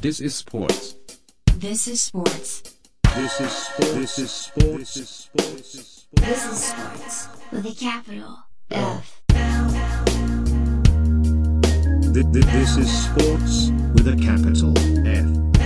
This is sports. This is sports. This is sports. This is sports. This is sports. This is sports with a capital F. This is sports with a capital F.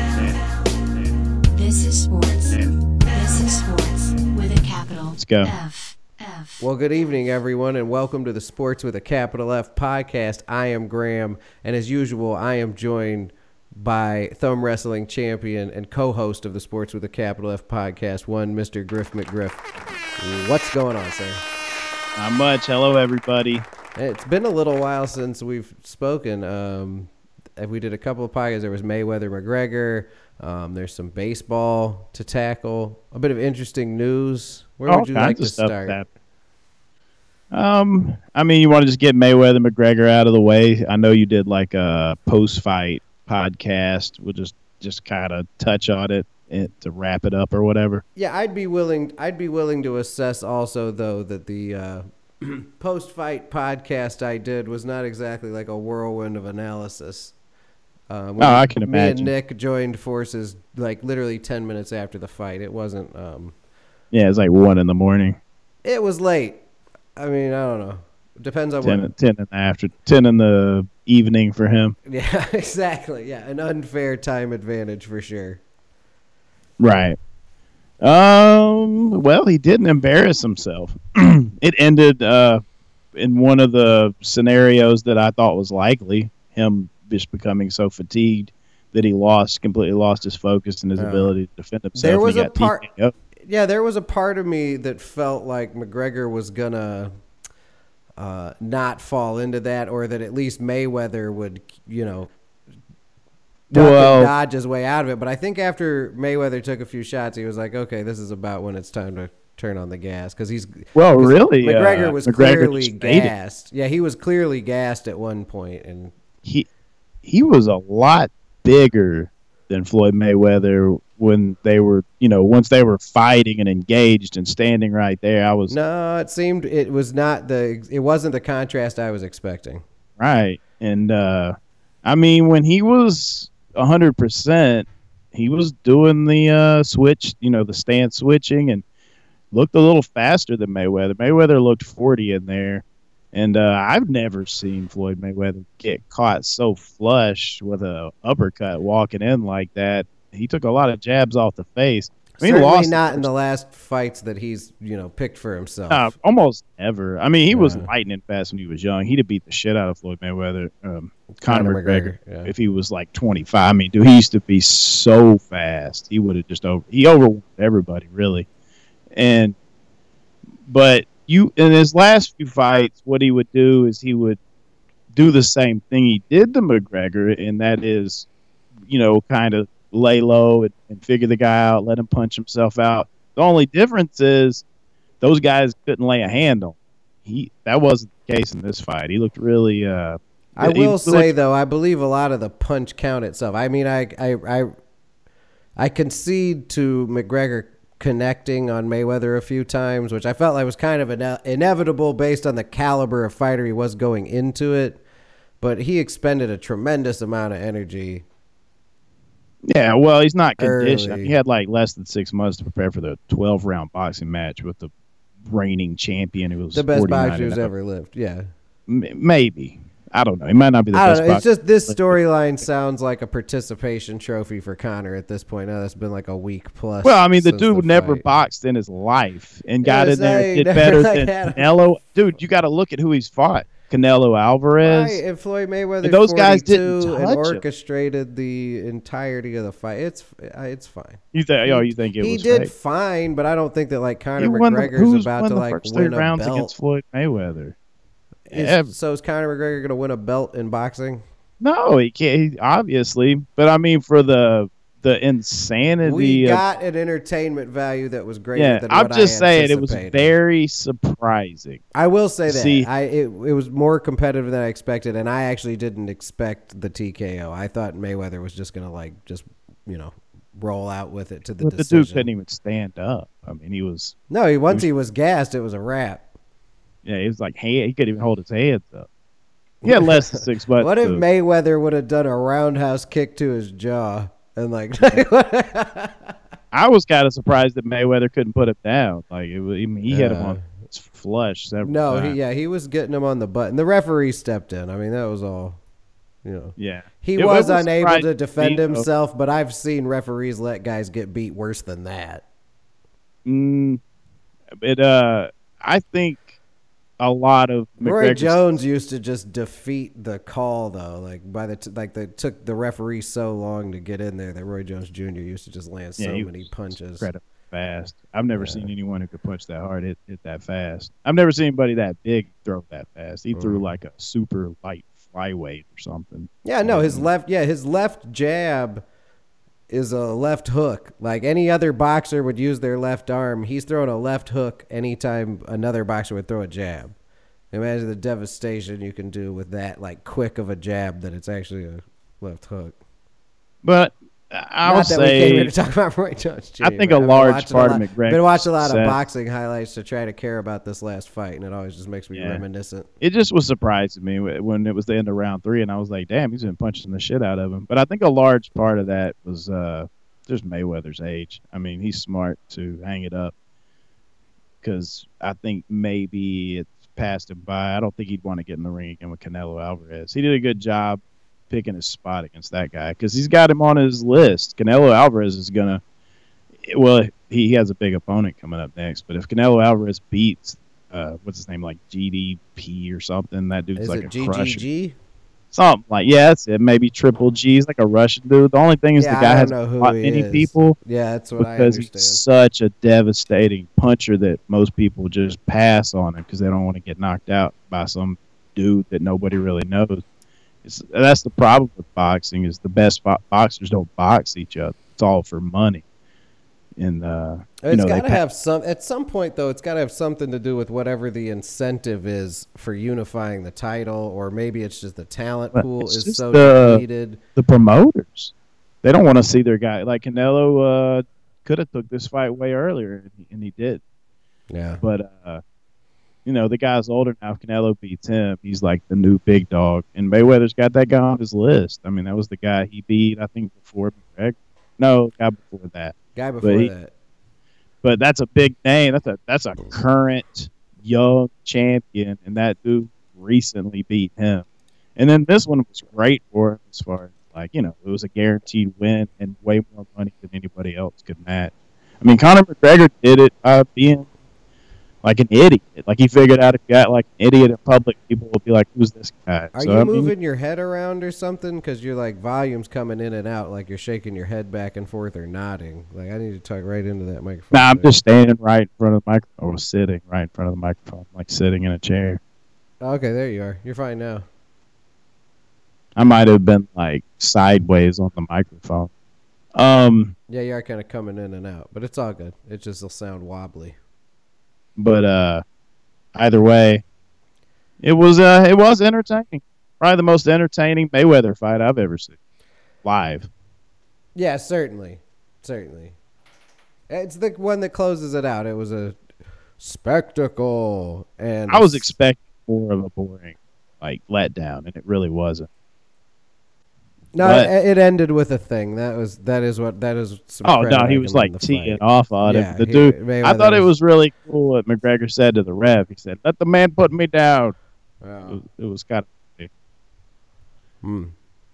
This is sports. F. This is sports with a capital Let's go. F. Well, good evening, everyone, and welcome to the Sports with a Capital F podcast. I am Graham, and as usual, I am joined by Thumb Wrestling champion and co-host of the Sports with a Capital F podcast, one Mr. Griff McGriff. What's going on, sir? Not much. Hello, everybody. It's been a little while since we've spoken. We did a couple of podcasts. There was Mayweather McGregor. There's some baseball to tackle. A bit of interesting news. Where would you like to start? I mean, you want to just get Mayweather McGregor out of the way. I know you did like a post-fight podcast. We'll just kind of touch on it to wrap it up or whatever. Yeah, I'd be willing to assess also, though, that the post-fight podcast I did was not exactly like a whirlwind of analysis. I can imagine. Me and Nick joined forces like literally 10 minutes after the fight. It wasn't. Yeah, it's like 1 a.m. It was late. I mean, I don't know. Depends on 10 in the evening for him. Yeah, exactly. Yeah, an unfair time advantage for sure. Right. Well, he didn't embarrass himself. It ended in one of the scenarios that I thought was likely, him just becoming so fatigued that he completely lost his focus and his ability to defend himself. There was a part. Yeah, there was a part of me that felt like McGregor was gonna not fall into that, or that at least Mayweather would, dodge his way out of it. But I think after Mayweather took a few shots, he was like, "Okay, this is about when it's time to turn on the gas." Because McGregor was clearly gassed. Yeah, he was clearly gassed at one point, and he was a lot bigger than Floyd Mayweather when they were, once they were fighting and engaged and standing right there. It wasn't the contrast I was expecting. Right. And I mean, when he was 100%, he was doing the switch, the stance switching, and looked a little faster than Mayweather. Mayweather looked 40 in there. And I've never seen Floyd Mayweather get caught so flush with an uppercut walking in like that. He took a lot of jabs off the face. Certainly not in the last fights that he's, picked for himself. Almost ever. I mean, he was lightning fast when he was young. He'd have beat the shit out of Floyd Mayweather, Conor McGregor, if he was like 25. I mean, dude, he used to be so fast. He would have he overwhelmed everybody, really. But in his last few fights, what he would do is he would do the same thing he did to McGregor, and that is, kind of lay low and figure the guy out, let him punch himself out. The only difference is those guys couldn't lay a hand on him. That wasn't the case in this fight. He looked really. I will say though, I believe a lot of the punch count itself. I mean, I concede to McGregor connecting on Mayweather a few times, which I felt like was kind of inevitable based on the caliber of fighter he was going into it. But he expended a tremendous amount of energy. Yeah, well, he's not conditioned. He had like less than 6 months to prepare for the 12-round boxing match with the reigning champion who was the best boxer who's ever lived. Yeah, maybe. I don't know. He might not be the best boxer. It's just this storyline sounds like a participation trophy for Conor at this point. Now that's been like a week plus. Well, I mean, the dude never boxed in his life and got in there and did better than Canelo. Dude, you got to look at who he's fought. Canelo Alvarez. Right, and Floyd Mayweather. And those guys didn't touch and orchestrated the entirety of the fight. It's fine. You think it was? He did fine, but I don't think that like Conor McGregor's about to like win a belt against Floyd Mayweather. So is Conor McGregor going to win a belt in boxing? No, he can't. Obviously, but I mean, for the insanity, we got an entertainment value that was greater than what I'm just saying it was anticipated. Very surprising. I will say that it was more competitive than I expected, and I actually didn't expect the TKO. I thought Mayweather was just going to roll out with it to the decision. The dude couldn't even stand up. I mean, he was once he was gassed, it was a wrap. Yeah, he was like, he couldn't even hold his hands up. He had less than 6 months. What if Mayweather would have done a roundhouse kick to his jaw and like? I was kind of surprised that Mayweather couldn't put him down. Like he had him on his flush several times. He was getting him on the butt, and the referee stepped in. I mean, that was all. Yeah, he was unable to defend himself, but I've seen referees let guys get beat worse than that. I think a lot of Roy Jones used to just defeat the call though. Like they took the referee so long to get in there that Roy Jones Jr. used to just land so many punches. Incredibly fast. I've never seen anyone who could punch that hard, hit that fast. I've never seen anybody that big throw that fast. He threw like a super light flyweight or something. Yeah, no, his left jab is a left hook. Like any other boxer would use their left arm, he's throwing a left hook anytime another boxer would throw a jab. Imagine the devastation you can do with that, like quick of a jab that it's actually a left hook. But I'll say, we came here to talk about Roy Jones Jr. I think a large part of McGregor. I've been watching a lot of boxing highlights to try to care about this last fight, and it always just makes me reminiscent. It just was surprising me when it was the end of round 3, and I was like, damn, he's been punching the shit out of him. But I think a large part of that was just Mayweather's age. I mean, he's smart to hang it up because I think maybe it's passed him by. I don't think he'd want to get in the ring again with Canelo Alvarez. He did a good job picking his spot against that guy because he's got him on his list. Canelo Alvarez is gonna, he has a big opponent coming up next. But if Canelo Alvarez beats, what's his name, like GDP or something, that dude's like a crusher. GGG? Something like that's it. Maybe Triple G. He's like a Russian dude. The only thing is the guy hasn't fought many people. Yeah, that's what I because understand. he's such a devastating puncher that most people just pass on him because they don't want to get knocked out by some dude that nobody really knows. That's the problem with boxing is the best boxers don't box each other. It's all for money. And it's got to have some. At some point, though, it's got to have something to do with whatever the incentive is for unifying the title, or maybe it's just the talent pool is so depleted. The promoters, they don't want to see their guy. Like Canelo could have took this fight way earlier, and he did. Yeah, but the guy's older now. If Canelo beats him, he's like the new big dog. And Mayweather's got that guy on his list. I mean, that was the guy he beat, I think, before McGregor. No, guy before that. But that's a big name. That's a current young champion, and that dude recently beat him. And then this one was great for him as far as, it was a guaranteed win and way more money than anybody else could match. I mean, Conor McGregor did it by being like an idiot. Like he figured out if you got like an idiot in public, people will be like, "Who's this guy?" Are you moving your head around or something? Because you're like volumes coming in and out, like you're shaking your head back and forth or nodding. Like I need to talk right into that microphone. Nah, I'm just standing right in front of the microphone, or sitting right in front of the microphone, like sitting in a chair. Okay, there you are. You're fine now. I might have been like sideways on the microphone. Yeah, you are kind of coming in and out, but it's all good. It just will sound wobbly. But either way, it was entertaining. Probably the most entertaining Mayweather fight I've ever seen live. Yeah, certainly. It's the one that closes it out. It was a spectacle, and I was expecting more of a boring letdown, and it really wasn't. No, it ended with a thing. That is some oh no, he was like teeing off on it. The dude, I thought it was really cool what McGregor said to the ref. He said, "Let the man put me down." Wow. It was kind of.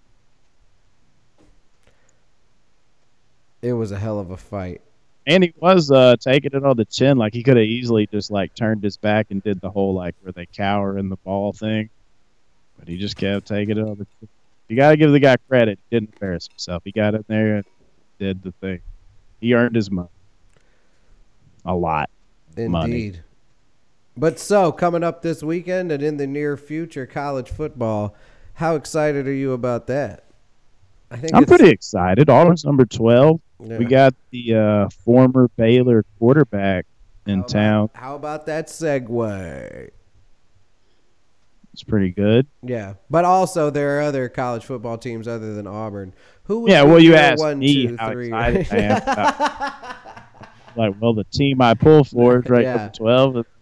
It was a hell of a fight, and he was taking it on the chin. Like he could have easily just turned his back and did the whole where they cower in the ball thing, but he just kept taking it on the chin. You got to give the guy credit. He didn't embarrass himself. He got in there and did the thing. He earned his money. A lot. Indeed. Money. But so, coming up this weekend and in the near future, college football, how excited are you about that? I'm pretty excited. Auburn's number 12. Yeah. We got the former Baylor quarterback in town. How about that segue? It's pretty good. Yeah, but also there are other college football teams other than Auburn. Who? You asked me how excited I am. The team I pull for is right number 12.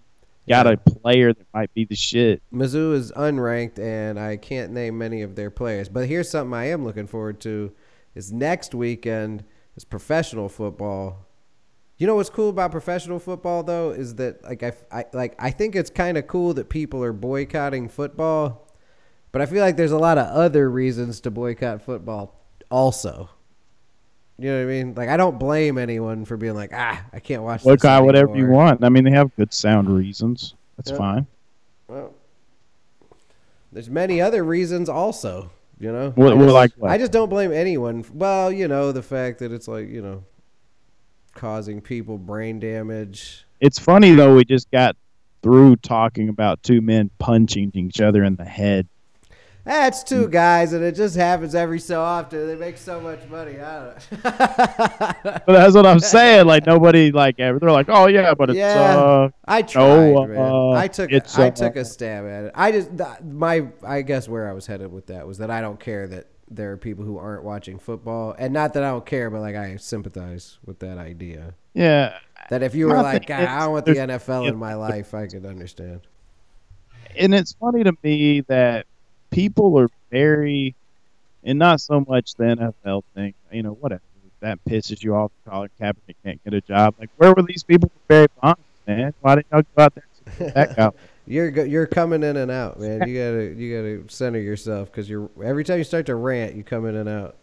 got a player that might be the shit. Mizzou is unranked, and I can't name many of their players. But here's something I am looking forward to: is next weekend is professional football. You know what's cool about professional football though is that I think it's kind of cool that people are boycotting football, but I feel like there's a lot of other reasons to boycott football also. You know what I mean? Like, I don't blame anyone for being like, I can't watch this Boycott whatever you anymore. want. I mean, they have good sound reasons. That's fine. Well, there's many other reasons also, you know? Like what? I just don't blame anyone. Well, you know, the fact that it's like, you know, causing people brain damage. It's funny, though, we just got through talking about two men punching each other in the head. That's two guys, and it just happens every so often. They make so much money. I don't know. But that's what I'm saying. Like, nobody, like, ever. They're like, oh, yeah, but it's, I tried, no, man. I took a stab at it. I guess where I was headed with that was that I don't care that there are people who aren't watching football. And not that I don't care, but, like, I sympathize with that idea. Yeah. That if you were like, God, I don't want the NFL in my life, I could understand. And it's funny to me that people are very, and not so much the NFL thing, you know, whatever. That pisses you off. Colin Kaepernick can't get a job. Like, where were these people for Barry Bonds, man? Why didn't y'all go out there and support that guy? You're coming in and out, man. You gotta center yourself because every time you start to rant, you come in and out.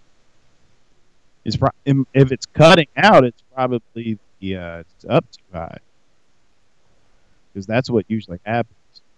If it's cutting out, it's probably it's up too high, because that's what usually happens.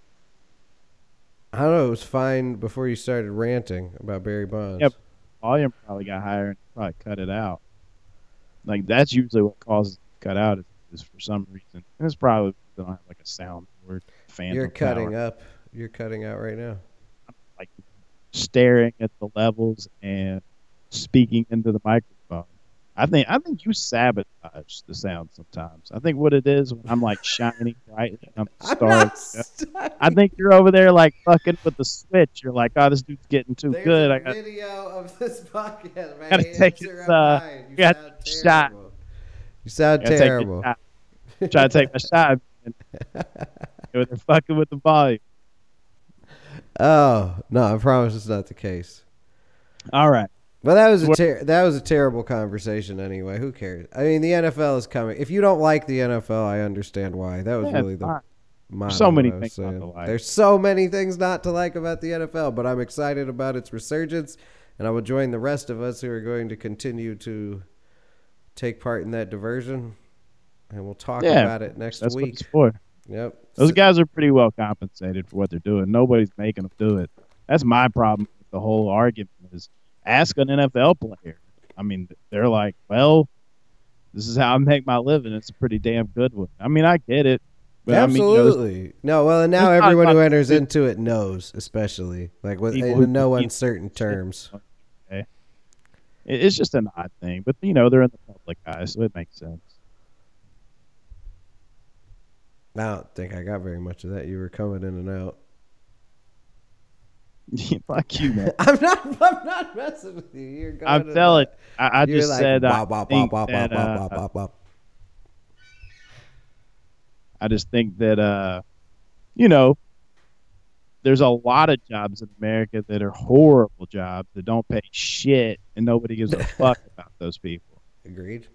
I don't know. It was fine before you started ranting about Barry Bonds. Yep. Volume probably got higher and probably cut it out. Like, that's usually what causes it to cut out is for some reason. And it's probably they don't have like a soundboard. You're cutting up. You're cutting out right now. I'm like staring at the levels and speaking into the microphone. I think you sabotage the sound sometimes. I think what it is when I'm like shining brightly, I'm I think you're over there like fucking with the switch. You're like, oh, this dude's getting too good. I got video of this podcast, man. Gotta take it. You got shot. You sound terrible. Try to take my shot. They're fucking with the volume. Oh no! I promise it's not the case. All right. Well, that was a terrible conversation anyway. Who cares? I mean, the NFL is coming. If you don't like the NFL, I understand why. That was really the motto. So many things not to like. There's so many things not to like about the NFL, but I'm excited about its resurgence, and I will join the rest of us who are going to continue to take part in that diversion, and we'll talk about it next that's week. What it's for. Yep. Those guys are pretty well compensated for what they're doing. Nobody's making them do it. That's my problem with the whole argument is ask an NFL player. I mean, they're like, well, this is how I make my living. It's a pretty damn good one. I mean, I get it. But Absolutely. I mean, no, well, and now everyone who enters into it knows, especially, like in no uncertain terms. Okay. It's just an odd thing. But, you know, they're in the public eye, so it makes sense. I don't think I got very much of that. You were coming in and out. Fuck you, man. I'm not messing with you. You're going I'm telling. I just like, said. I just think that you know, there's a lot of jobs in America that are horrible jobs that don't pay shit, and nobody gives a fuck about those people. Agreed.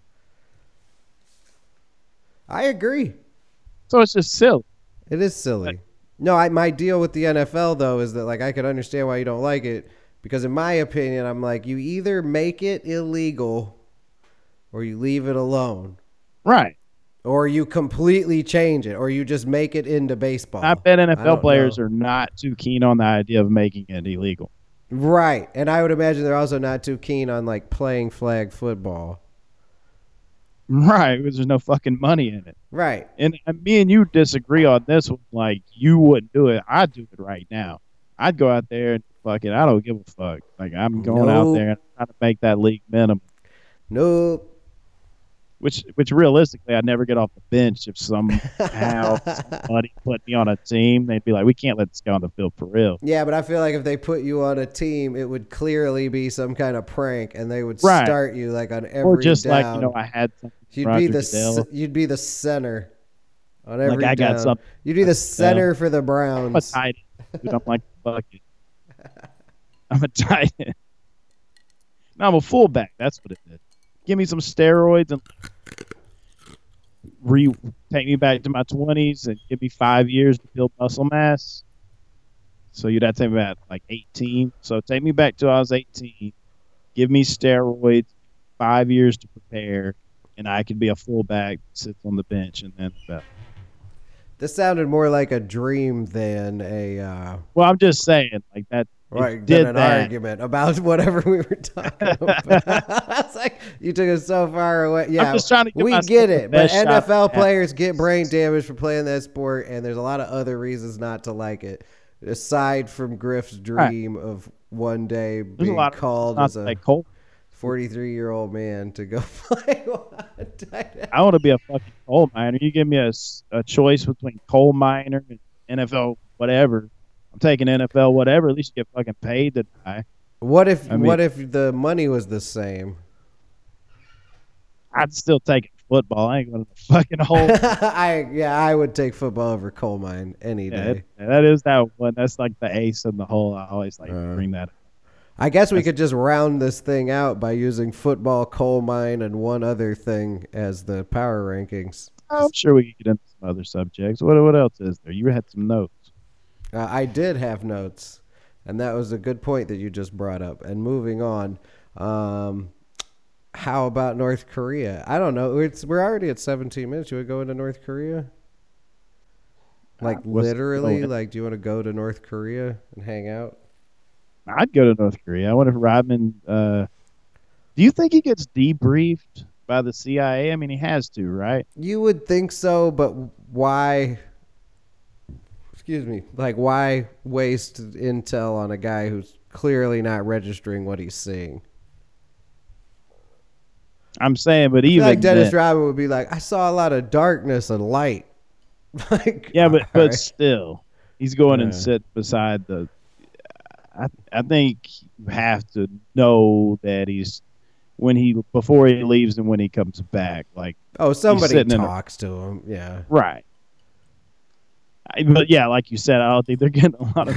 I agree. So it's just silly. It is silly. No, my deal with the NFL, though, is that, like, I could understand why you don't like it. Because in my opinion, I'm like, you either make it illegal or you leave it alone. Right. Or you completely change it. Or you just make it into baseball. I bet NFL players are not too keen on the idea of making it illegal. Right. And I would imagine they're also not too keen on, like, playing flag football. Right, because there's no fucking money in it. Right. And me and you disagree on this one. Like, you wouldn't do it. I'd do it right now. I'd go out there and fuck it. I don't give a fuck. Like, I'm going out there and trying to make that league minimum. Nope. Which realistically, I'd never get off the bench if somehow somebody put me on a team. They'd be like, we can't let this guy on the field for real. Yeah, but I feel like if they put you on a team, it would clearly be some kind of prank, and they would start you like on every or just down. like, you know, I had something. You'd be the center. On every Like I got down. something. You'd be the center for the I'm a Browns. tight end. Dude, I'm like a bucket. I'm a tight end. No, I'm a fullback. That's what it is. Give me some steroids and take me back to my 20s and give me 5 years to build muscle mass. So you'd have to take me back like 18. So take me back to I was 18. Give me steroids, 5 years to prepare, and I could be a fullback, sits on the bench, and then This sounded more like a dream than a well, I'm just saying like that. right, Did than an that. argument about whatever we were talking about. It's like you took it so far away. Yeah, I'm just trying to give we myself get the it, but best shot NFL at players get brain damage for playing that sport, and there's a lot of other reasons not to like it. Aside from Griff's dream of one day There's a being lot of called not as a like Cole. 43-year-old man to go play one tight end. I want to be a fucking coal miner. You give me a choice between coal miner and NFL whatever. I'm taking NFL whatever. At least you get fucking paid to die. What if I mean- what if the money was the same? I'd still take football. I ain't going to the fucking hole. I would take football over coal mine any day. That is that one. That's like the ace in the hole. I always like to bring that up. I guess we could just round this thing out by using football, coal mine, and one other thing as the power rankings. I'm sure we could get into some other subjects. What else is there? You had some notes. I did have notes, and that was a good point that you just brought up. And moving on, how about North Korea? I don't know. We're already at 17 minutes. You would go into North Korea? Like literally? Like, do you want to go to North Korea and hang out? I'd go to North Korea. I wonder if Rodman. Do you think he gets debriefed by the CIA? I mean, he has to, right? You would think so, but why? Excuse me. Like, why waste intel on a guy who's clearly not registering what he's seeing? I'm saying, but I feel even like Dennis then, Rodman would be like, I saw a lot of darkness and light. Like, yeah, but all right. still, he's going and Yeah. sit beside the. I think you have to know that he's before he leaves and when he comes back. Like, Oh, somebody sitting in a- talks to him. Yeah. right. But yeah, like you said, I don't think they're getting a lot of.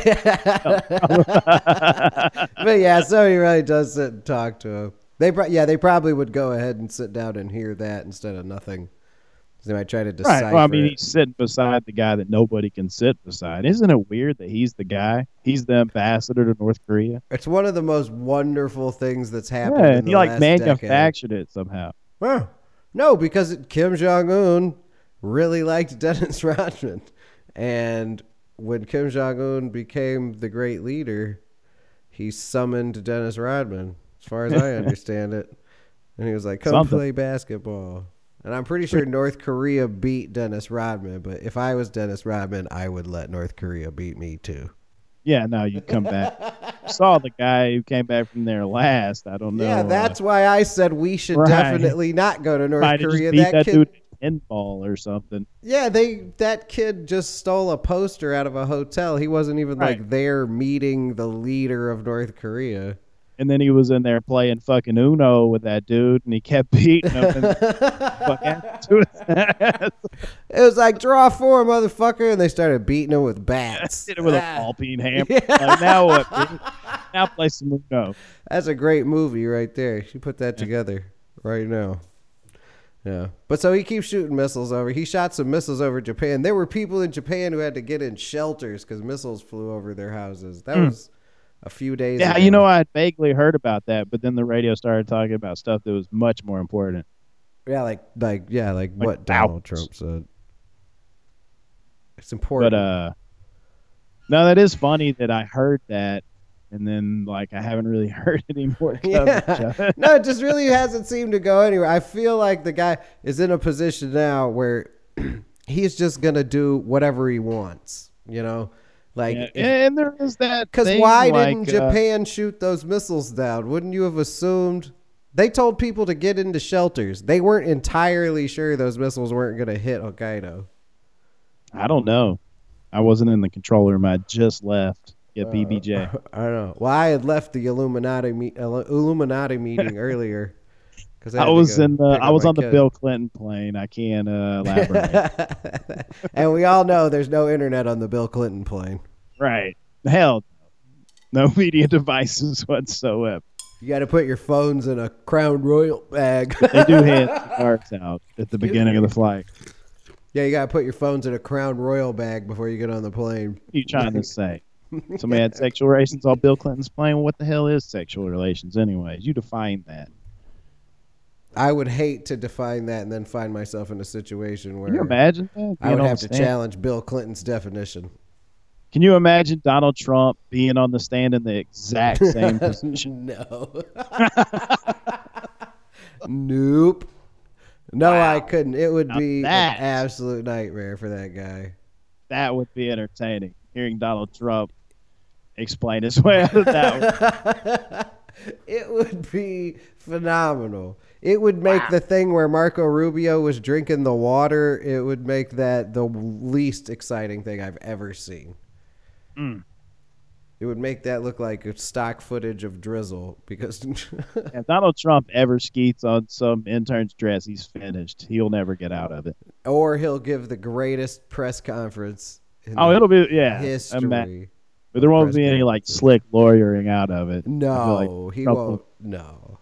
But yeah, somebody really does sit and talk to him. They probably would go ahead and sit down and hear that instead of nothing. They might try to decipher Right. Well, I mean, it. he's sitting beside the guy that nobody can sit beside. Isn't it weird that he's the guy? He's the ambassador to North Korea. It's one of the most wonderful things that's happened. Yeah, in and the he like last manufactured it somehow. decade. Well, no, because Kim Jong Un really liked Dennis Rodman, and when Kim Jong Un became the great leader, he summoned Dennis Rodman, as far as I understand it, and he was like, "Come Something. play basketball." And I'm pretty sure North Korea beat Dennis Rodman, but if I was Dennis Rodman, I would let North Korea beat me too. Yeah, no, you come back. Saw the guy who came back from there last. I don't know. Yeah, that's why I said we should Right. definitely not go to North might have Korea. just beat that kid, dude in pinball or something. yeah, that kid just stole a poster out of a hotel. He wasn't even Right. like there meeting the leader of North Korea. And then he was in there playing fucking Uno with that dude, and he kept beating him. And fucking to his ass. It was like draw 4, motherfucker, and they started beating him with bats. Hit it with a ball peen hammer. Like, now what? Dude? Now play some Uno. That's a great movie right there. You should put that together right now. Yeah. But so he keeps shooting missiles over. He shot some missiles over Japan. There were people in Japan who had to get in shelters because missiles flew over their houses. That was a few days Yeah, ago. you know, I had vaguely heard about that, but then the radio started talking about stuff that was much more important. Yeah, like what Donald thousands. Trump said. It's important. But no, that is funny that I heard that, and then like I haven't really heard any more coverage of Yeah. it. No, it just really hasn't seemed to go anywhere. I feel like the guy is in a position now where he's just going to do whatever he wants, you know? Like, Yeah, and there is that. because thing, why like, didn't Japan shoot those missiles down? Wouldn't you have assumed? They told people to get into shelters. They weren't entirely sure those missiles weren't going to hit Hokkaido. I don't know. I wasn't in the control room. I just left. Get BBJ. I don't know. Well, I had left the Illuminati meeting earlier I was on the Bill Clinton plane. I can't elaborate. And we all know there's no internet on the Bill Clinton plane. Right. Hell no media devices whatsoever. You got to put your phones in a Crown Royal bag. They do hand cards out at the beginning of the flight. Yeah, you got to put your phones in a Crown Royal bag before you get on the plane. What are you trying to say? Somebody had sexual relations on Bill Clinton's plane? What the hell is sexual relations anyways? You define that. I would hate to define that and then find myself in a situation where Can you imagine that? I would have to challenge Bill Clinton's definition. Can you imagine Donald Trump being on the stand in the exact same position? No. Nope. No, wow. I couldn't. It would be an absolute nightmare for that guy. That would be entertaining, hearing Donald Trump explain his way out of that one. It would be phenomenal. It would make the thing where Marco Rubio was drinking the water, it would make that the least exciting thing I've ever seen. Mm. It would make that look like a stock footage of Drizzle because if Donald Trump ever skeets on some intern's dress, he's finished. He'll never get out of it. Or he'll give the greatest press conference in it'll be history. But there won't be any like slick lawyering out of it. No, he won't. No.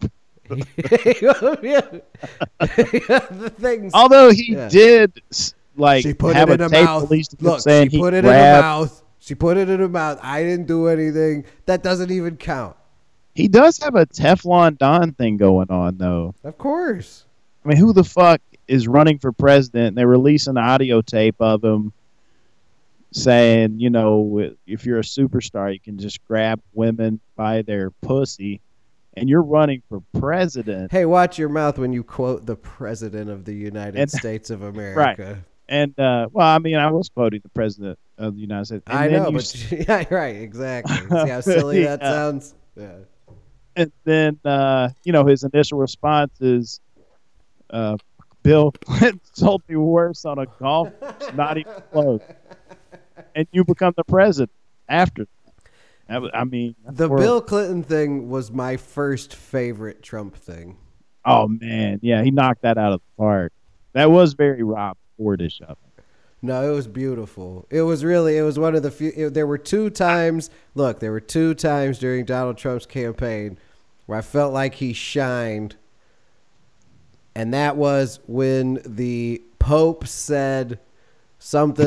The things. Although he did she put have it in a tape mouth. released Look, saying she put it in her mouth. She put it in her mouth. I didn't do anything. That doesn't even count. He does have a Teflon Don thing going on, though. Of course. I mean, who the fuck is running for president? They release an audio tape of him saying, you know, if you're a superstar, you can just grab women by their pussy, and you're running for president. Hey, watch your mouth when you quote the president of the United States of America. Right. And, well, I mean, I was quoting the president of the United States. I know, but yeah, right, exactly. See how silly that sounds? Yeah. And then, you know, his initial response is, Bill Clinton told me worse on a golf, not even close. And you become the president after that. I mean, the Bill Clinton thing was my first favorite Trump thing. Oh, man. Yeah, he knocked that out of the park. That was very Rob Fordish of him. No, it was beautiful. It was one of the few. There were two times during Donald Trump's campaign where I felt like he shined. And that was when the Pope said something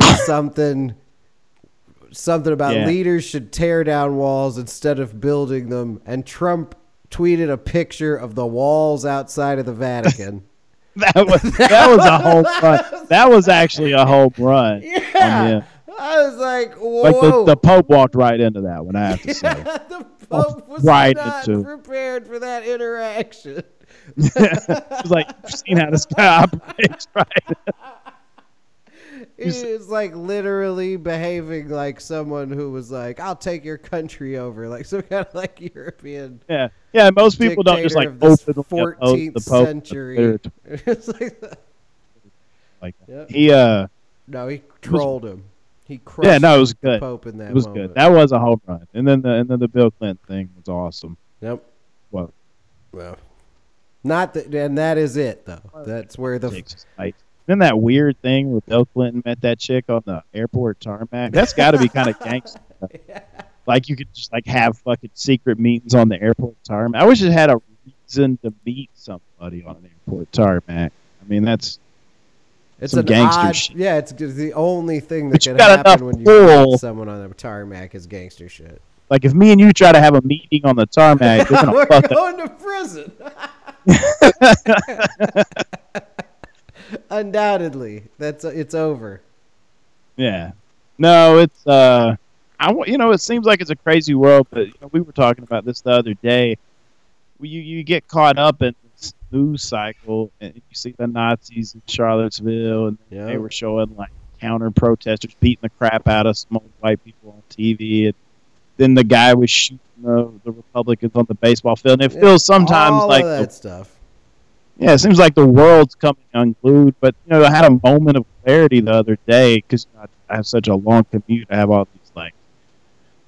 about leaders should tear down walls instead of building them. And Trump tweeted a picture of the walls outside of the Vatican. That was a home run. That was actually a home run. Yeah. I was like, whoa. Like the Pope walked right into that one, I have to say. The Pope was not prepared for that interaction. It was like, you've seen how this guy operates, right? He was like literally behaving like someone who was like, I'll take your country over, like some kind of like European. Yeah. Most people don't just like open the 14th century. It's like that. Yep. He trolled him. He crushed it was good. The Pope in that it was moment. Good. That was a home run. And then the Bill Clinton thing was awesome. Yep. Well, not that, and that is it though. That's where the. Then that weird thing where Bill Clinton met that chick on the airport tarmac. That's got to be kind of gangster. Yeah. Like you could just like have fucking secret meetings on the airport tarmac. I wish it had a reason to meet somebody on an airport tarmac. I mean, it's some gangster shit. Yeah, it's the only thing that can happen when you meet someone on the tarmac is gangster shit. Like if me and you try to have a meeting on the tarmac, we're going to prison. Undoubtedly, it's over. Yeah, no, it's it seems like it's a crazy world, but we were talking about this the other day. You get caught up in this news cycle, and you see the Nazis in Charlottesville, and they were showing like counter protesters beating the crap out of some old white people on TV, and then the guy was shooting the Republicans on the baseball field. And it feels sometimes all like of that stuff. Yeah, it seems like the world's coming unglued. But I had a moment of clarity the other day because I have such a long commute. I have all these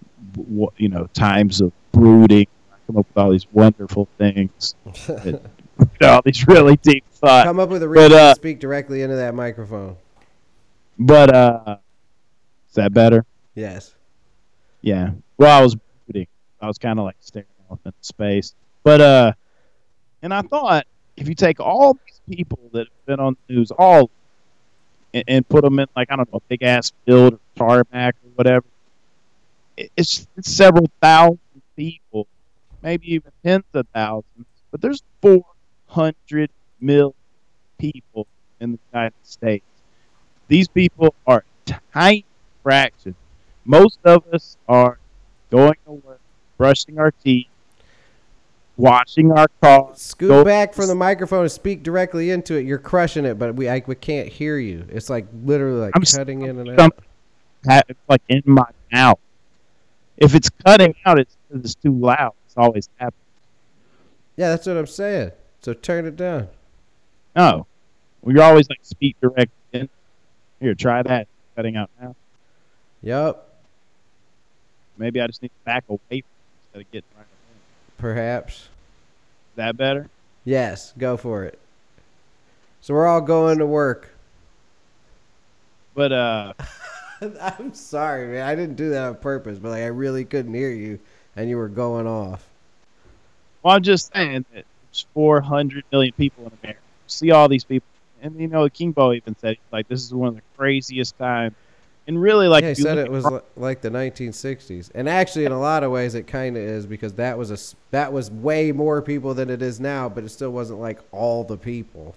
times of brooding. I come up with all these wonderful things that all these really deep thoughts. Come up with a reason to speak directly into that microphone. But is that better? Yes. Yeah. Well, I was brooding. I was kind of like staring off into space. But and I thought if you take all these people that have been on the news, all and put them in like I don't know, a big ass field or tarmac or whatever, it's several thousand people, maybe even tens of thousands. But there's 400 million people in the United States. These people are a tiny fraction. Most of us are going to work, brushing our teeth, washing our cars. Scoot back from the microphone and speak directly into it. You're crushing it, but we can't hear you. It's like literally like cutting in and out. It's like in my mouth. If it's cutting out, it's too loud. It's always happening. Yeah, that's what I'm saying. So turn it down. No. Well, you're always like speak directly in. Here, try that. Cutting out now. Yep. Maybe I just need to back away from it instead of getting right in. Perhaps. Is that better? Yes, go for it. So we're all going to work. But I'm sorry, man. I didn't do that on purpose, but like I really couldn't hear you, and you were going off. Well, I'm just saying that there's 400 million people in America. See all these people, and King Bo even said like this is one of the craziest times. And really, like he said, it was like the 1960s, and actually, in a lot of ways, it kind of is because that was way more people than it is now, but it still wasn't like all the people.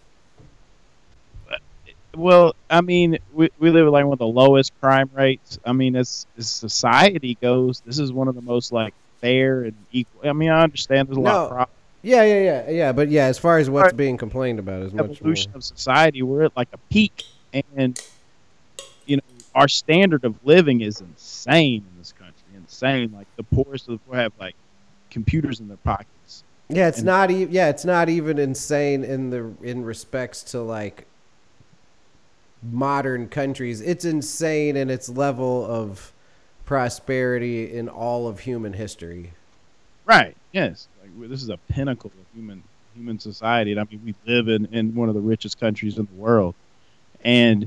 Well, I mean, we live like one of the lowest crime rates. I mean, as society goes, this is one of the most like fair and equal. I mean, I understand there's a lot of problems. Yeah. But yeah, as far as what's being complained about is much more. Evolution of society, we're at like a peak, and our standard of living is insane in this country. Insane. Like the poorest of the poor have like computers in their pockets. Yeah, it's not even insane in respects to like modern countries. It's insane in its level of prosperity in all of human history. Right. Yes. Like this is a pinnacle of human society. And I mean, we live in one of the richest countries in the world, and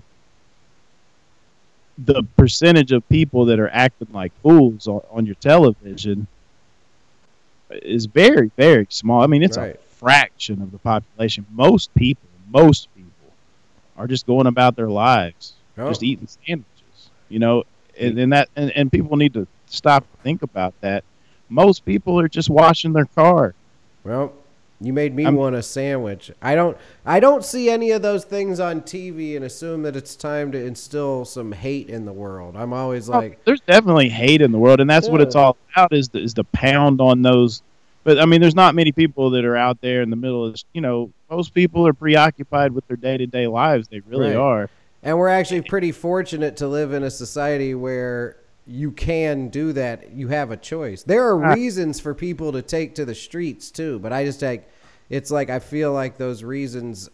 the percentage of people that are acting like fools on your television is very, very small. I mean, it's a fraction of the population. Most people are just going about their lives, just eating sandwiches, and people need to stop and think about that. Most people are just washing their car. Well, you made me want a sandwich. I don't see any of those things on TV and assume that it's time to instill some hate in the world. I'm always like, there's definitely hate in the world, and that's what it's all about is the pound on those. But I mean, there's not many people that are out there in the middle of, most people are preoccupied with their day-to-day lives. They really are. And we're actually pretty fortunate to live in a society where you can do that. You have a choice. There are reasons for people to take to the streets too, but I feel like those reasons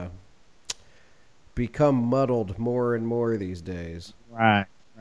become muddled more and more these days. Right.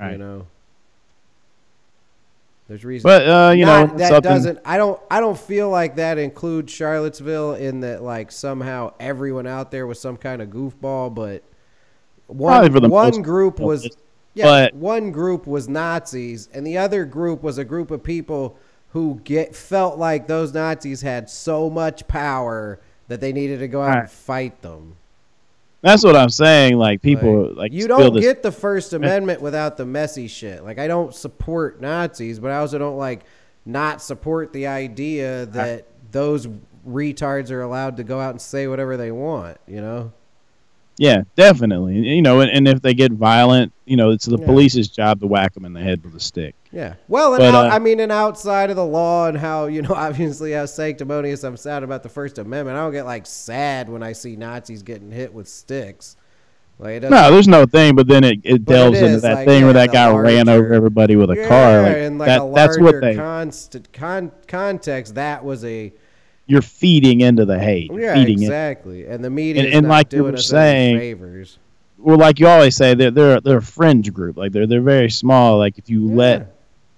There's reasons, but that doesn't. I don't feel like that includes Charlottesville in that like somehow everyone out there was some kind of goofball, but one group was. Yeah, one group was Nazis, and the other group was a group of people who felt like those Nazis had so much power that they needed to go out and fight them. That's what I'm saying. Like people, like you don't get the First Amendment without the messy shit. Like I don't support Nazis, but I also don't not support the idea that those retards are allowed to go out and say whatever they want. Yeah, definitely. And if they get violent, it's the police's job to whack them in the head with a stick. Yeah. Well, and outside of the law and how, obviously how sanctimonious I'm sad about the First Amendment, I don't get sad when I see Nazis getting hit with sticks. No, there's no thing, but then it delves into that thing where that guy ran over everybody with a car. And a larger context, that was you're feeding into the hate. Yeah, exactly. And the media is not like doing us any favors. Well, like you always say, they're a fringe group. Like they're very small. Like if you let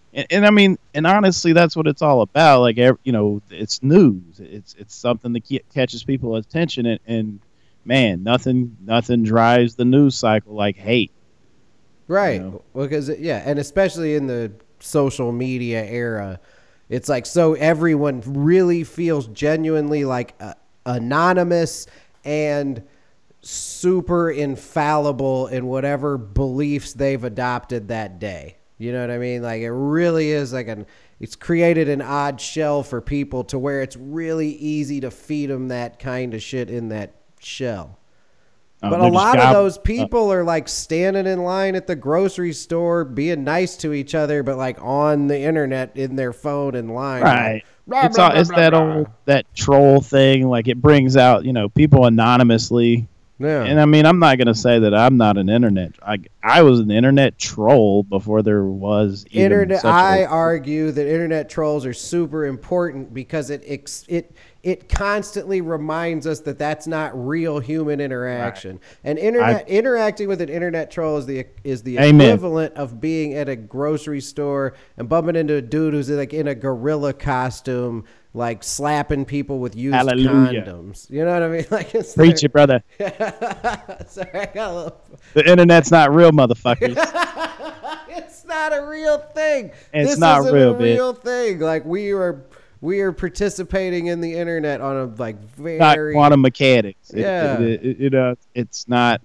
And I mean, and honestly, that's what it's all about. Like, it's news. It's something that catches people's attention. And man, nothing drives the news cycle like hate. Right. You know? Well, because and especially in the social media era, it's like so everyone really feels genuinely like anonymous and super infallible in whatever beliefs they've adopted that day. You know what I mean? Like, it really is like it's created an odd shell for people to where it's really easy to feed them that kind of shit in that shell. But a lot of those people are like standing in line at the grocery store, being nice to each other, but like on the internet in their phone in line. Right. It's that troll thing. Like, it brings out, people anonymously. Yeah. And I mean, I'm not going to say that I'm not an internet. I was an internet troll before there was internet. I argue that internet trolls are super important because it constantly reminds us that that's not real human interaction. Right. And interacting with an internet troll is the equivalent of being at a grocery store and bumping into a dude who's like in a gorilla costume, like slapping people with used condoms. You know what I mean? Like, preach it, brother. Sorry, I got a little... The internet's not real, motherfuckers. It's not a real thing. It's not real, a real thing. Like, we are participating in the internet on a like very not quantum mechanics. Yeah, it's not.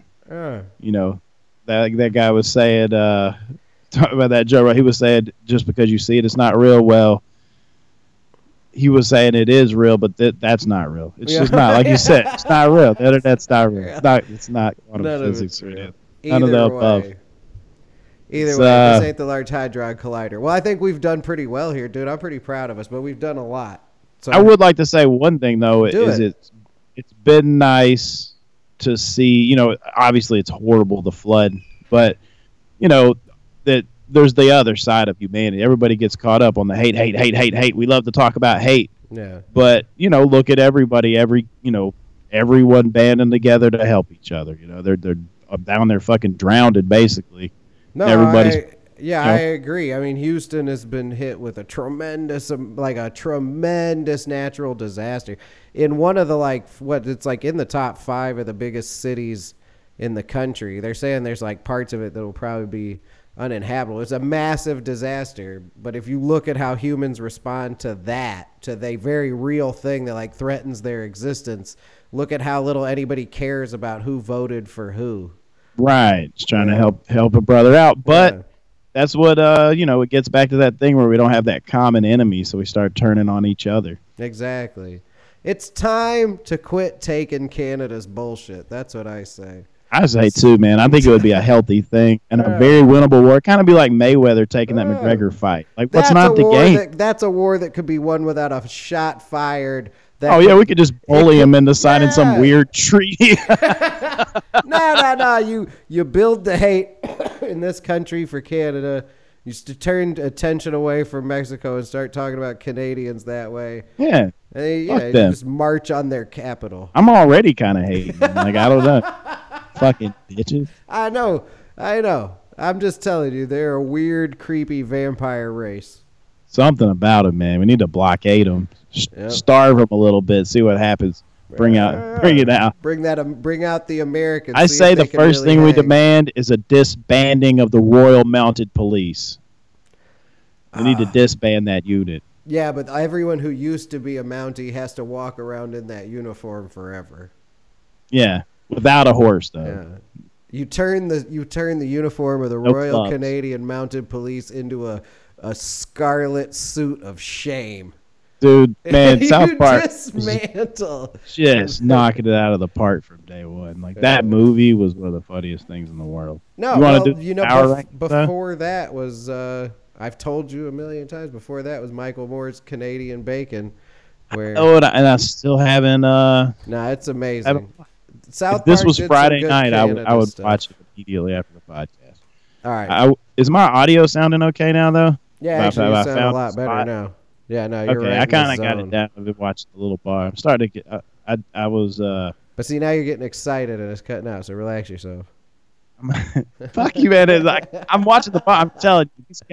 That guy was saying talking about that Joe. He was saying just because you see it, it's not real. Well, he was saying it is real, but that's not real. It's just not, like you said. It's not real. The internet's not real. It's not quantum physics. None of the above. Either way, this ain't the Large Hadron Collider. Well, I think we've done pretty well here, dude. I'm pretty proud of us, but we've done a lot. So I would like to say one thing, though, it's been nice to see, obviously it's horrible, the flood, but, that there's the other side of humanity. Everybody gets caught up on the hate. We love to talk about hate. Yeah. But, look at everybody, everyone banding together to help each other. They're down there fucking drowned, basically. No, I agree. I mean, Houston has been hit with a tremendous natural disaster. In one of the it's like in the top 5 of the biggest cities in the country. They're saying there's like parts of it that will probably be uninhabitable. It's a massive disaster. But if you look at how humans respond to that, to the very real thing that like threatens their existence, look at how little anybody cares about who voted for who. Right, just trying to help a brother out, but that's what it gets back to that thing where we don't have that common enemy, so we start turning on each other. Exactly. It's time to quit taking Canada's bullshit. That's what I say. I say too, man. I think it would be a healthy thing and a very winnable war. Kind of be like Mayweather taking that McGregor fight. Like, what's not the game? That's a war that could be won without a shot fired. We could just bully him into signing some weird treaty. No. You build the hate in this country for Canada. You turn attention away from Mexico and start talking about Canadians that way. Yeah. And you just march on their capital. I'm already kind of hating. Like, I don't know. Fucking bitches. I know. I'm just telling you, they're a weird, creepy vampire race. Something about it, man. We need to blockade them. Starve them a little bit. See what happens. Bring it out. Bring out the Americans. I say the first thing we demand is a disbanding of the Royal Mounted Police. We need to disband that unit. Yeah, but everyone who used to be a Mountie has to walk around in that uniform forever. Yeah, without a horse though. Yeah. You turn the uniform of the Royal Canadian Mounted Police into a scarlet suit of shame. Dude, man, South Park dismantle. Just knocking it out of the park from day one. Like, that movie was one of the funniest things in the world. No, before that was I've told you a million times. Before that was Michael Moore's Canadian Bacon. And I still haven't. It's amazing. If this was Friday night, I would watch it immediately after the podcast. All right. Is my audio sounding okay now, though? Yeah, actually, you sound a lot better now. Yeah, no, you're right. I kind of got it down. I've been watching the little bar. I'm starting to get. I was. But see, now you're getting excited and it's cutting out. So relax yourself. Fuck you, man! It's like, I'm watching the bar. I'm telling you, this guy.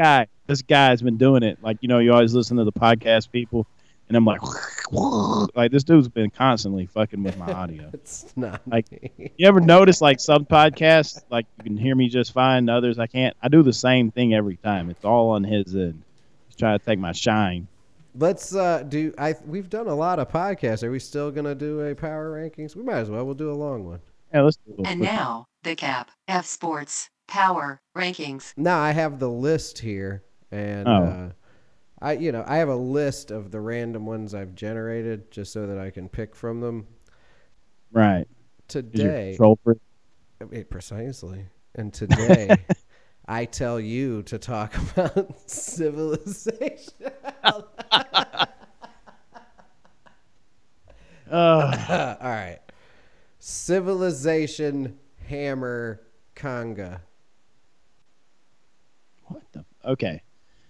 this guy's been doing it. Like, you always listen to the podcast people, and I'm like, like this dude's been constantly fucking with my audio. It's not Like, me. you ever notice like some podcasts, like you can hear me just fine, others I can't. I do the same thing every time. It's all on his end. He's trying to take my shine. Let's we've done a lot of podcasts. Are we still gonna do a power rankings? We might as well. We'll do a long one. Yeah, let's do it. And now, the Cap F Sports Power Rankings. Now I have the list here, and I have a list of the random ones I've generated just so that I can pick from them. Right. Today, precisely, and today I tell you to talk about civilization. All right, Civilization Hammer Conga. What the? Okay.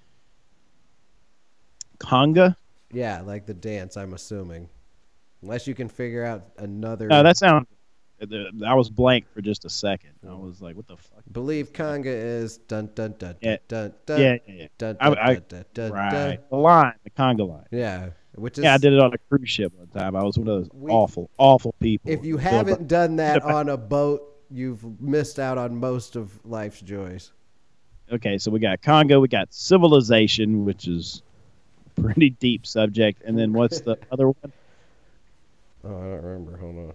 Conga? Yeah, like the dance, I'm assuming. Unless you can figure out another. No, that sounds. I was blank for just a second. I was like, "What the fuck?" Believe conga is dun dun dun Yeah. dun dun Yeah. dun I- dun dun dun Right. dun. The line, the conga line. Yeah, which is Yeah, I did it on a cruise ship one time. I was one of those awful people. If you haven't done that on a boat, you've missed out on most of life's joys. Okay, so we got Congo, we got civilization, which is a pretty deep subject, and then what's the other one? Oh, I don't remember. Hold on.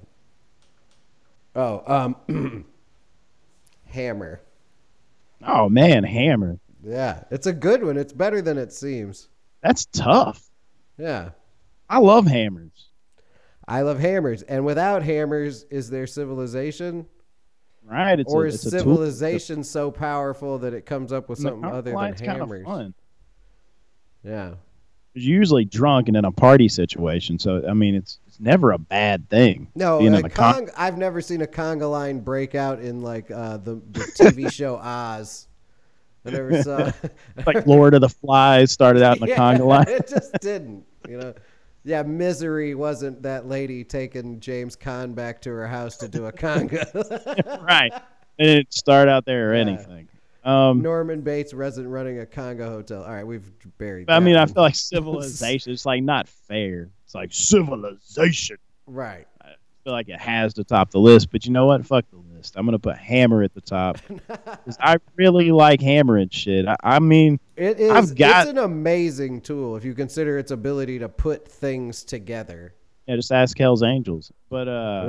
Oh, Hammer. Oh man, Hammer. Yeah, it's a good one. It's better than it seems. That's tough. Yeah. I love hammers. I love hammers. And without hammers, is there civilization? Right? Is a tool. civilization so powerful that it comes up with The something other line's than kind of hammers? fun. Yeah. You're usually drunk and in a party situation, so I mean, it's never a bad thing. No, being in a I've never seen a conga line break out in like the TV show Oz. I never saw. like Lord of the Flies started out in a conga line. It just didn't, Yeah, Misery wasn't that lady taking James Caan back to her house to do a conga. Right. It didn't start out there or Yeah. anything. Norman Bates wasn't running a conga hotel. All right, we've buried that I mean, I one. feel like civilization. It's like not fair. It's like civilization. Right. I feel like it has to top the list, but you know what? Fuck the list. I'm gonna put Hammer at the top because I really like hammering shit. I mean, It is. I've got- It's an amazing tool if you consider its ability to put things together. yeah, just ask Hell's Angels. But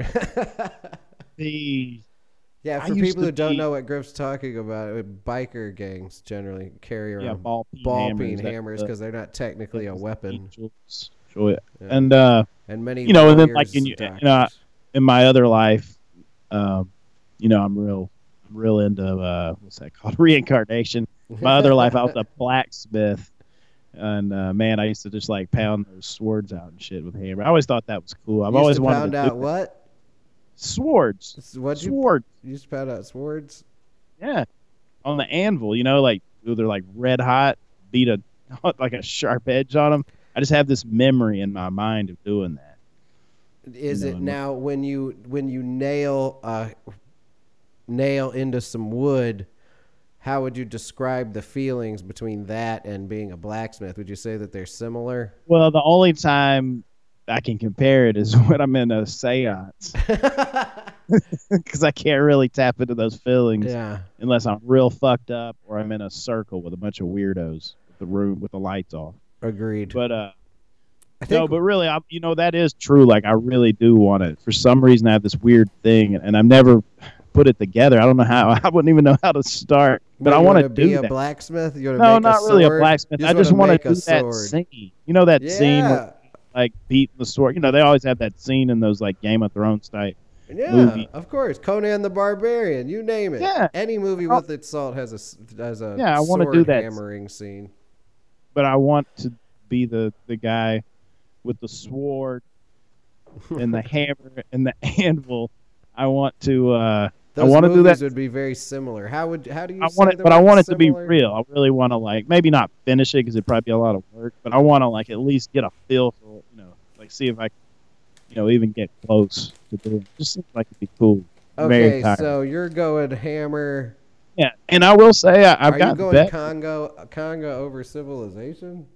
the Yeah, I for used people to who don't be- know what Griff's talking about, biker gangs generally carry around ball peen hammers, hammers because they're not technically a that's weapon. Angels. Sure. Yeah. And And many and then lawyers, like doctors. in my other life, I'm real into what's that called, reincarnation. My other life, I was a blacksmith, and man, I used to just like pound those swords out and shit with hammer. I always thought that was cool. I've You always used to wanted pound to out do what? swords. What'd you Sword, used to pound out swords? yeah, on the anvil. Like they're like red hot. Beat a like a sharp edge on them. I just have this memory in my mind of doing that. Is No, it no. now when you nail into some wood? How would you describe the feelings between that and being a blacksmith? Would you say that they're similar? Well, the only time I can compare it is when I'm in a seance because I can't really tap into those feelings Yeah. unless I'm real fucked up or I'm in a circle with a bunch of weirdos with the lights off. Agreed. But I no, think but really, that is true. Like I really do want it. For some reason, I have this weird thing, and I've never put it together. I don't know how. I wouldn't even know how to start. But I want to be do a that. blacksmith. You No, make not a really a sword? blacksmith. You I just want make to a do that sword. scene. You know that scene Yeah. where, like beating the sword. They always have that scene in those like Game of Thrones type. Yeah, movie. of course. Conan the Barbarian. You name it. Yeah. Any movie Oh. with its salt has a Yeah, I wanna sword do that. hammering scene. But I want to be the guy with the sword and the hammer and the anvil. I want to. I Those want to do movies that. would be very similar. How do you? I say want it, the but I word want it to be similar? real. I really want to maybe not finish it because it'd probably be a lot of work. But I want to at least get a feel for see if I, even get close to doing it. Just seems like it'd be cool. Very Okay, tired. so you're going hammer, Yeah, and I will say I've Are you gotten going better. Conga over Civilization?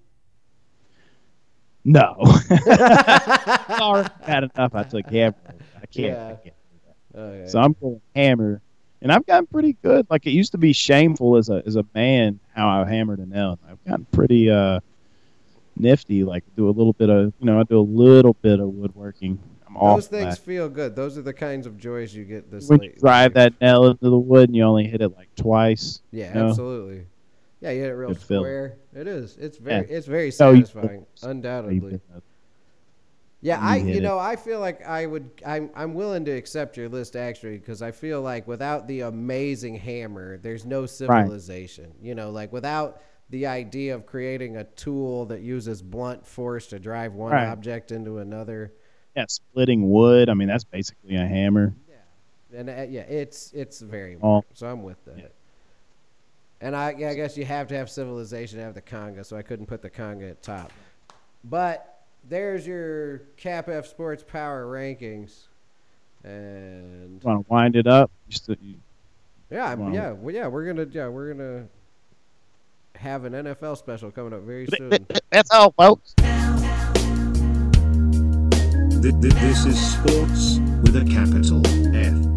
No. It's already bad enough I took Hammer. I can't. Yeah. I can't. Okay. So I'm going Hammer, and I've gotten pretty good. Like it used to be shameful as a man how I hammered a nail. I've gotten pretty nifty. Like do a little bit of I do a little bit of woodworking. I'm Those off things that. feel good. Those are the kinds of joys you get this When late. you drive that nail into the wood and you only hit it like twice. Yeah, you know? absolutely. Yeah, you hit it real Good feeling. square. It is. It's Yeah. very No, you- satisfying, undoubtedly. Yeah, You hit it. I feel like I'm willing to accept your list actually because I feel like without the amazing hammer, there's no civilization. Like without the idea of creating a tool that uses blunt force to drive one Right. object into another. Yeah, splitting wood. I mean, that's basically a hammer. And it's very Oh. weird. So I'm with that. Yeah. And I guess you have to have civilization to have the conga, so I couldn't put the conga at top. But there's your Cap F Sports Power rankings, and Want to wind it up? yeah, Wow. we're gonna have an NFL special coming up very soon. That's all, folks. This is Sports with a capital F.